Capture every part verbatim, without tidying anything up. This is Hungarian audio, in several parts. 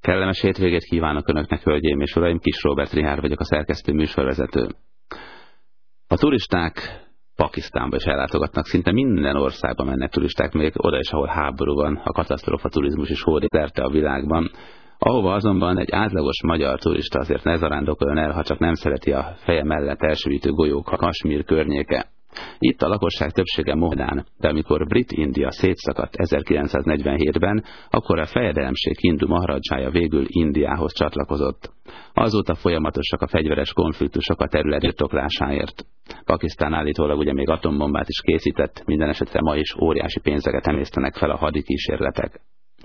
Kellemes hétvégét kívánok Önöknek, hölgyeim és uraim, Kis Róbert Richárd vagyok, a szerkesztő műsorvezető. A turisták Pakisztánba is ellátogatnak, szinte minden országban mennek turisták, még oda is, ahol háború van, a katasztrófa turizmus is hódik szerte a világban. Ahova azonban egy átlagos magyar turista azért ne zarándokoljon el, ha csak nem szereti a feje mellett elsüvítő golyók a Kasmír környéke. Itt a lakosság többsége mohmedán, de amikor Brit-India szétszakadt ezerkilencszáznegyvenhétben, akkor a fejedelemség hindu maharadzsája végül Indiához csatlakozott. Azóta folyamatosak a fegyveres konfliktusok a terület birtoklásáért. Pakisztán állítólag ugye még atombombát is készített, minden esetre ma is óriási pénzeket emésztenek fel a hadikísérletek.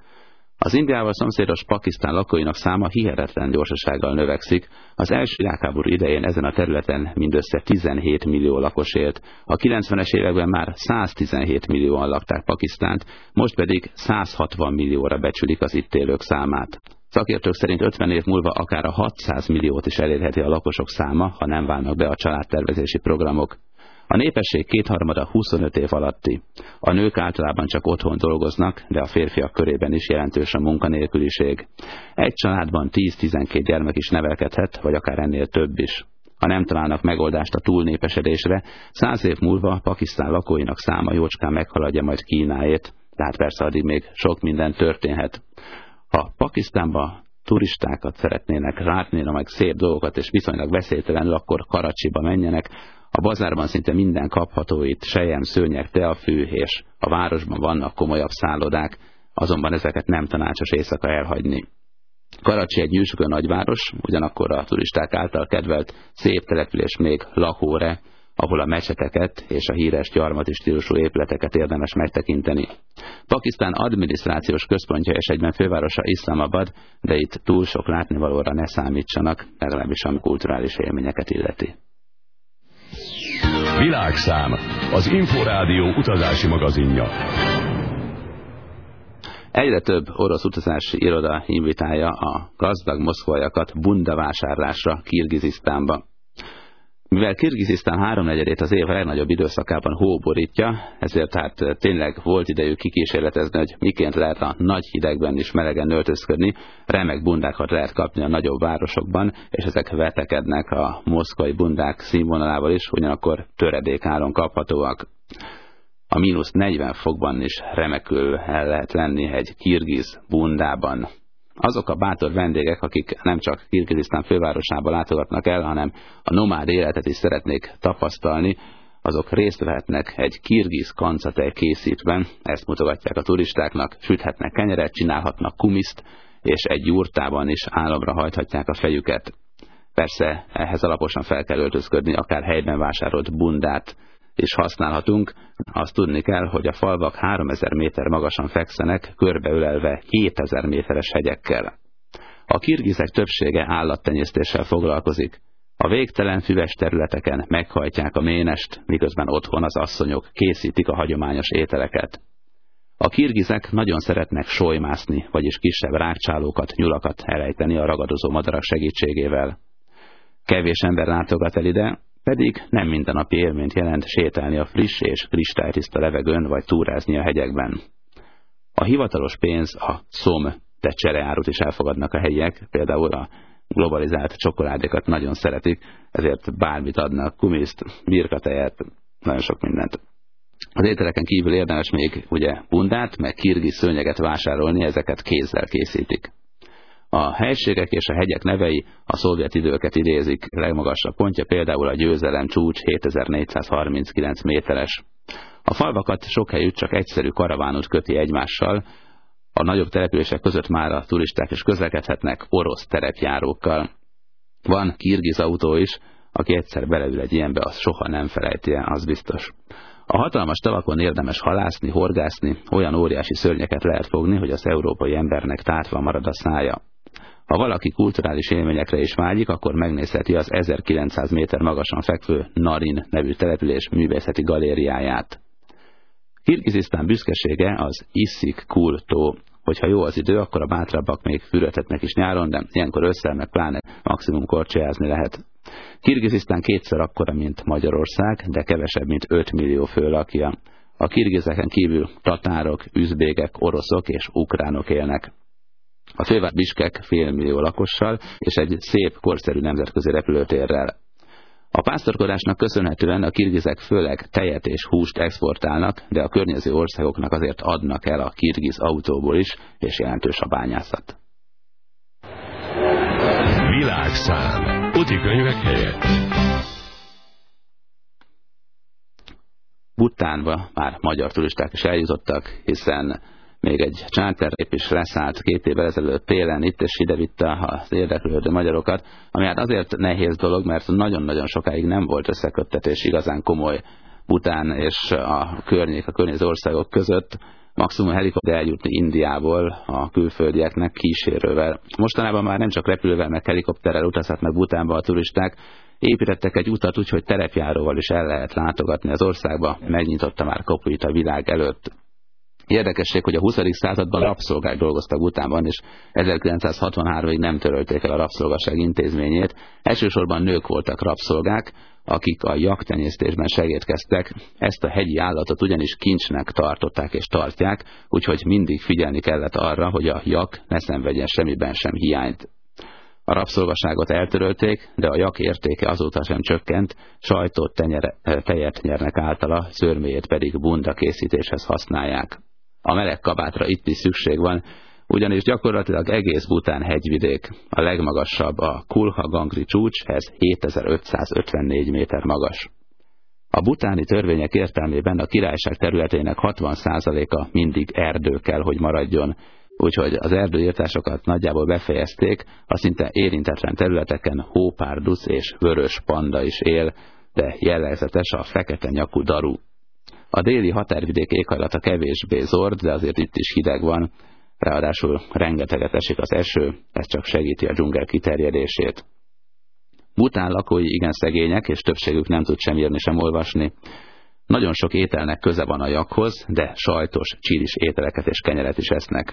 Az Indiával szomszédos Pakisztán lakóinak száma hihetetlen gyorsasággal növekszik. Az első világháború idején ezen a területen mindössze tizenhét millió lakos élt. A kilencvenes években már száztizenhét millióan lakták Pakisztánt, most pedig százhatvan millióra becsülik az itt élők számát. Szakértők szerint ötven év múlva akár a hatszáz milliót is elérheti a lakosok száma, ha nem válnak be a családtervezési programok. A népesség kétharmada huszonöt év alatti. A nők általában csak otthon dolgoznak, de a férfiak körében is jelentős a munkanélküliség. Egy családban tíz-tizenkét gyermek is nevelkedhet, vagy akár ennél több is. Ha nem találnak megoldást a túlnépesedésre, száz év múlva Pakisztán lakóinak száma jócskán meghaladja majd Kínáét, tehát persze addig még sok minden történhet. Ha Pakisztánba turistákat szeretnének látni, meg szép dolgokat és viszonylag veszélytelenül, akkor Karacsiba menjenek. A bazárban szinte minden kapható, itt selyem, szőnyeg, teafű, és a városban vannak komolyabb szállodák, azonban ezeket nem tanácsos éjszaka elhagyni. Karacsi egy nyüzsgő nagyváros, ugyanakkor a turisták által kedvelt szép település még Lahore, ahol a mecseteket és a híres gyarmati stílusú épületeket érdemes megtekinteni. Pakisztán adminisztrációs központja és egyben fővárosa Iszlamabad, de itt túl sok látnivalóra ne számítsanak, legalábbis ami kulturális élményeket illeti. Világszám, az Inforádió utazási magazinja. Egyre több orosz utazási iroda invitálja a gazdag moszkvaiakat bundavásárlásra Kirgizisztánba. Mivel Kirgizisztán háromnegyedét az év legnagyobb időszakában hó borítja, ezért hát tényleg volt idejük kikísérletezni, hogy miként lehet a nagy hidegben is melegen öltözködni, remek bundákat lehet kapni a nagyobb városokban, és ezek vetekednek a moszkvai bundák színvonalával is, ugyanakkor töredékáron kaphatóak. A mínusz negyven fokban is remekül el lehet lenni egy kirgiz bundában. Azok a bátor vendégek, akik nem csak Kirgizisztán fővárosába látogatnak el, hanem a nomád életet is szeretnék tapasztalni, azok részt vehetnek egy kirgiz kancatej készítben, ezt mutogatják a turistáknak, süthetnek kenyeret, csinálhatnak kumiszt, és egy jurtában is álomra hajthatják a fejüket. Persze ehhez alaposan fel kell öltözködni, akár helyben vásárolt bundát is használhatunk. Azt tudni kell, hogy a falvak háromezer méter magasan fekszenek, körbeölelve hétezer méteres hegyekkel. A kirgizek többsége állattenyésztéssel foglalkozik. A végtelen füves területeken meghajtják a ménest, miközben otthon az asszonyok készítik a hagyományos ételeket. A kirgizek nagyon szeretnek solymászni, vagyis kisebb rágcsálókat, nyulakat elejteni a ragadozó madarak segítségével. Kevés ember látogat el ide, pedig nem mindennapi élményt jelent sétálni a friss és kristálytiszta levegőn, vagy túrázni a hegyekben. A hivatalos pénz, a szom, de csereárut is elfogadnak a helyiek, például a globalizált csokoládékat nagyon szeretik, ezért bármit adnak, kumiszt, birkatejet, nagyon sok mindent. Az ételeken kívül érdemes még ugye bundát, meg kirgiz szőnyeget vásárolni, ezeket kézzel készítik. A helységek és a hegyek nevei a szovjet időket idézik, legmagasabb pontja például a Győzelem csúcs hétezer-négyszázharminckilenc méteres. A falvakat sok helyütt csak egyszerű karavánút köti egymással, a nagyobb települések között már a turisták is közlekedhetnek orosz terepjárókkal. Van kirgiz autó is, aki egyszer beleül egy ilyenbe, az soha nem felejti el, az biztos. A hatalmas tavakon érdemes halászni, horgászni, olyan óriási szörnyeket lehet fogni, hogy az európai embernek tátva marad a szája. Ha valaki kulturális élményekre is vágyik, akkor megnézheti az ezerkilencszáz méter magasan fekvő Narin nevű település művészeti galériáját. Kirgizisztán büszkesége az Issik-Kul-tó. Hogyha jó az idő, akkor a bátrabbak még fürödhetnek is nyáron, de ilyenkor ősszel meg pláne maximum korcsolyázni lehet. Kirgizisztán kétszer akkora, mint Magyarország, de kevesebb, mint öt millió fő lakja. A kirgizeken kívül tatárok, üzbégek, oroszok és ukránok élnek. A főváros Biskek félmillió lakossal és egy szép, korszerű nemzetközi repülőtérrel. A pásztorkodásnak köszönhetően a kirgizek főleg tejet és húst exportálnak, de a környező országoknak azért adnak el a kirgiz autóból is, és jelentős a bányászat. Világszám. Útikönyvek helyett. Bhutánba már magyar turisták is eljutottak, hiszen még egy chartergép is leszállt két évvel ezelőtt télen itt, és ide vitte az érdeklődő magyarokat, ami hát azért nehéz dolog, mert nagyon-nagyon sokáig nem volt összeköttetés igazán komoly Bhután és a környék, a környező országok között. Maximum helikopter eljutni Indiából a külföldieknek kísérővel. Mostanában már nem csak repülővel, meg helikopterrel utazhatnak Bhutánba a turisták, építettek egy utat úgy, hogy terepjáróval is el lehet látogatni az országba, megnyitotta már kapuit a világ előtt. Érdekesség, hogy a huszadik században rabszolgák dolgoztak Bhutánban, és ezerkilencszázhatvanháromig nem törölték el a rabszolgaság intézményét. Elsősorban nők voltak rabszolgák, akik a jaktenyésztésben segédkeztek. Ezt a hegyi állatot ugyanis kincsnek tartották és tartják, úgyhogy mindig figyelni kellett arra, hogy a jak ne szenvedjen semmiben sem hiányt. A rabszolgaságot eltörölték, de a jak értéke azóta sem csökkent, sajtot, tenyere, tejet nyernek általa, szőrméjét pedig bunda készítéshez használják. A meleg kabátra itt is szükség van, ugyanis gyakorlatilag egész Bhután hegyvidék, a legmagasabb a Kulha Gangri csúcs, ez hétezer-ötszázötvennégy méter magas. A bhutáni törvények értelmében a királyság területének hatvan százaléka mindig erdő kell, hogy maradjon, úgyhogy az erdőírtásokat nagyjából befejezték, a szinte érintetlen területeken hópárduc és vörös panda is él, de jellegzetes a fekete nyakú daru. A déli határvidék éghajlata kevésbé zord, de azért itt is hideg van, ráadásul rengeteget esik az eső, ez csak segíti a dzsungel kiterjedését. Bhután lakói igen szegények, és többségük nem tud sem írni, sem olvasni. Nagyon sok ételnek köze van a jakhoz, de sajtos, csilis ételeket és kenyeret is esznek.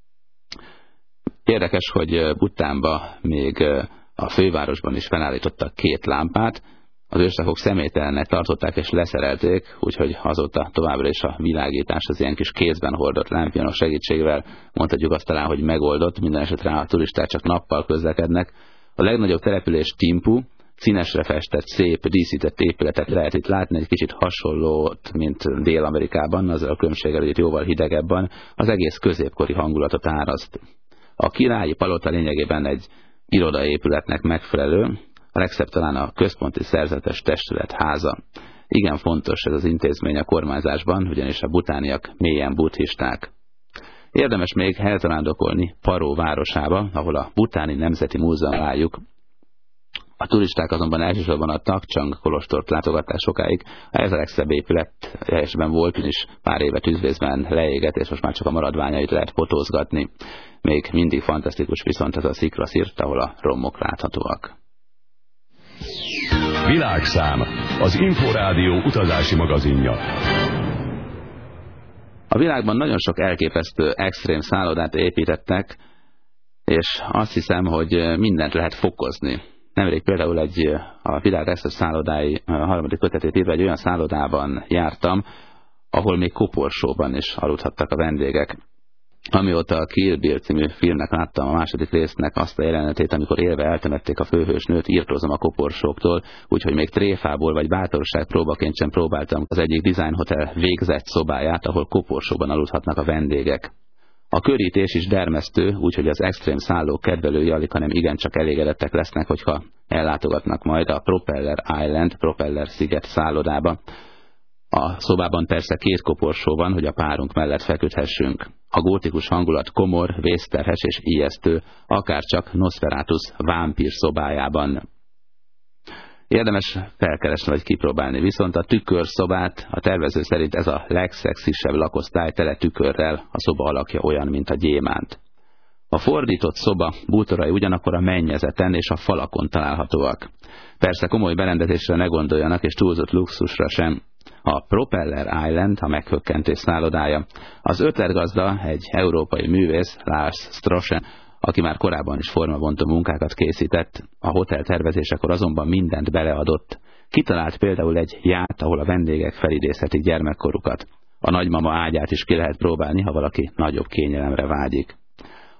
Érdekes, hogy Bhutánban még a fővárosban is felállítottak két lámpát, az őslakók személytelennek tartották és leszerelték, úgyhogy azóta továbbra is a világítás az ilyen kis kézben hordott lámpionok segítségével, mondhatjuk azt talán, hogy megoldott, minden esetre a turisták csak nappal közlekednek. A legnagyobb település Thimphu, színesre festett, szép, díszített épületet lehet itt látni, egy kicsit hasonlót, mint Dél-Amerikában, azzal a különbséggel, hogy itt jóval hidegebben, az egész középkori hangulatot áraszt. A királyi palota lényegében egy irodaépületnek megfelelő, a legszebb talán a központi szerzetes testület háza. Igen fontos ez az intézmény a kormányzásban, ugyanis a bhutániak mélyen buddhisták. Érdemes még elzarándokolni Paro városába, ahol a Bhutáni Nemzeti Múzeum álljuk. A turisták azonban elsősorban a Takcsang kolostort látogatták sokáig. Ez a legszebb épület helyesben volt, és pár éve tűzvészben leégett, és most már csak a maradványait lehet fotózgatni. Még mindig fantasztikus viszont ez a Sziklaszírt, ahol a rommok láthatóak. Világszám, az Inforádió utazási magazinja. A világban nagyon sok elképesztő extrém szállodát építettek, és azt hiszem, hogy mindent lehet fokozni. Nemrég például egy a világ legszebb szállodái harmadik kötetét írva egy olyan szállodában jártam, ahol még koporsóban is aludhattak a vendégek. Amióta a Kill Bill című filmnek láttam a második résznek azt a jelenetét, amikor élve eltemették a főhősnőt, írtózom a koporsóktól, úgyhogy még tréfából vagy bátorság próbaként sem próbáltam az egyik design hotel végzett szobáját, ahol koporsóban aludhatnak a vendégek. A körítés is dermesztő, úgyhogy az extrém szállók kedvelői alig, hanem igencsak elégedettek lesznek, hogyha ellátogatnak majd a Propeller Island, Propeller sziget szállodába. A szobában persze két koporsó van, hogy a párunk mellett feküdhessünk. A gótikus hangulat komor, vészterhes és ijesztő, akárcsak Nosferatu vámpír szobájában. Érdemes felkeresni vagy kipróbálni, viszont a tükörszobát, a tervező szerint ez a legszexisebb lakosztály, tele tükörrel, a szoba alakja olyan, mint a gyémánt. A fordított szoba bútorai ugyanakkor a mennyezeten és a falakon találhatóak. Persze komoly berendezésre ne gondoljanak, és túlzott luxusra sem. A Propeller Island, a meghökkentés szállodája. Az ötletgazda egy európai művész, Lars Strossen, aki már korábban is formabontó munkákat készített, a hotel tervezésekor azonban mindent beleadott. Kitalált például egy ját, ahol a vendégek felidézhetik gyermekkorukat. A nagymama ágyát is ki lehet próbálni, ha valaki nagyobb kényelemre vágyik.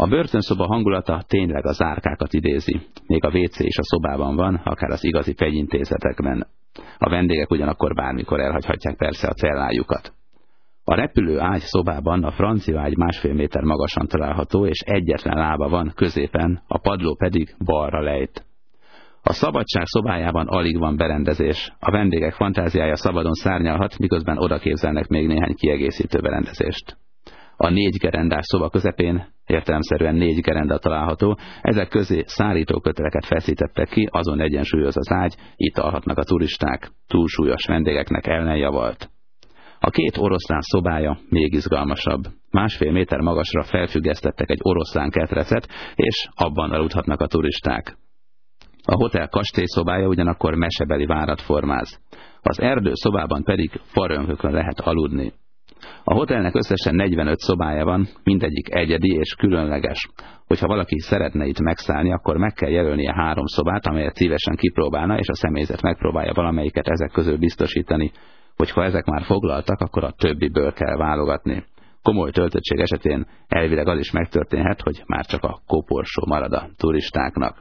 A börtönszoba hangulata tényleg a zárkákat idézi. Még a vé cé is a szobában van, akár az igazi fegyintézetekben. A vendégek ugyanakkor bármikor elhagyhatják persze a cellájukat. A repülő ágy szobában a francia ágy másfél méter magasan található, és egyetlen lába van középen, a padló pedig balra lejt. A szabadság szobájában alig van berendezés. A vendégek fantáziája szabadon szárnyalhat, miközben odaképzelnek még néhány kiegészítő berendezést. A négy gerendás szoba közepén értelemszerűen négy gerenda található, ezek közé szárítóköteleket feszítettek ki, azon egyensúlyoz az ágy, itt alhatnak a turisták, túlsúlyos vendégeknek ellenjavalt. A két oroszlán szobája még izgalmasabb. Másfél méter magasra felfüggesztettek egy oroszlán ketrecet, és abban aludhatnak a turisták. A hotel kastélyszobája ugyanakkor mesebeli várat formáz. Az erdő szobában pedig farönkökön lehet aludni. A hotelnek összesen negyvenöt szobája van, mindegyik egyedi és különleges. Hogyha valaki szeretne itt megszállni, akkor meg kell jelölnie három szobát, amelyet szívesen kipróbálna, és a személyzet megpróbálja valamelyiket ezek közül biztosítani. Hogyha ezek már foglaltak, akkor a többiből kell válogatni. Komoly töltöttség esetén elvileg az is megtörténhet, hogy már csak a koporsó marad a turistáknak.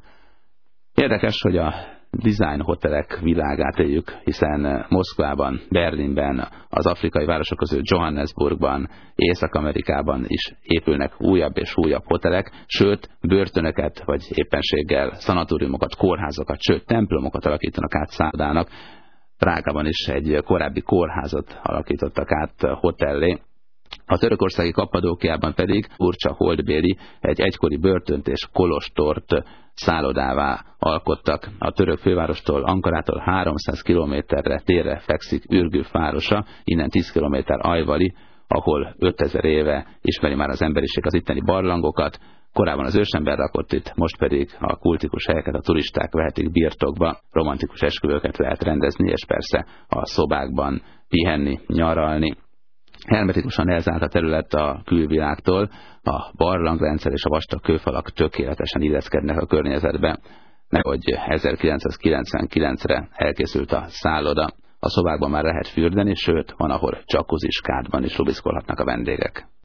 Érdekes, hogy a design hotelek világát éljük, hiszen Moszkvában, Berlinben, az afrikai városok közül Johannesburgban, Észak-Amerikában is épülnek újabb és újabb hotelek, sőt, börtönöket, vagy éppenséggel szanatóriumokat, kórházakat, sőt, templomokat alakítanak át szállodának. Prágában is egy korábbi kórházat alakítottak át hotellé. A törökországi Kappadókiában pedig Urcsa Holdbéli egy egykori börtönt és kolostort szállodává alkottak. A török fővárostól, Ankarától háromszáz kilométerre délre fekszik Ürgüp városa, innen tíz kilométer Ajvali, ahol ötezer éve ismeri már az emberiség az itteni barlangokat. Korábban az ősember lakott itt, most pedig a kultikus helyeket a turisták vehetik birtokba, romantikus esküvőket lehet rendezni, és persze a szobákban pihenni, nyaralni. Hermetikusan elzárt a terület a külvilágtól, a barlangrendszer és a vastag kőfalak tökéletesen illeszkednek a környezetbe, nehogy ezerkilencszázkilencvenkilencre elkészült a szálloda. A szobákban már lehet fürdeni, sőt, van, ahol jacuzzi kádban is lubiszkolhatnak a vendégek.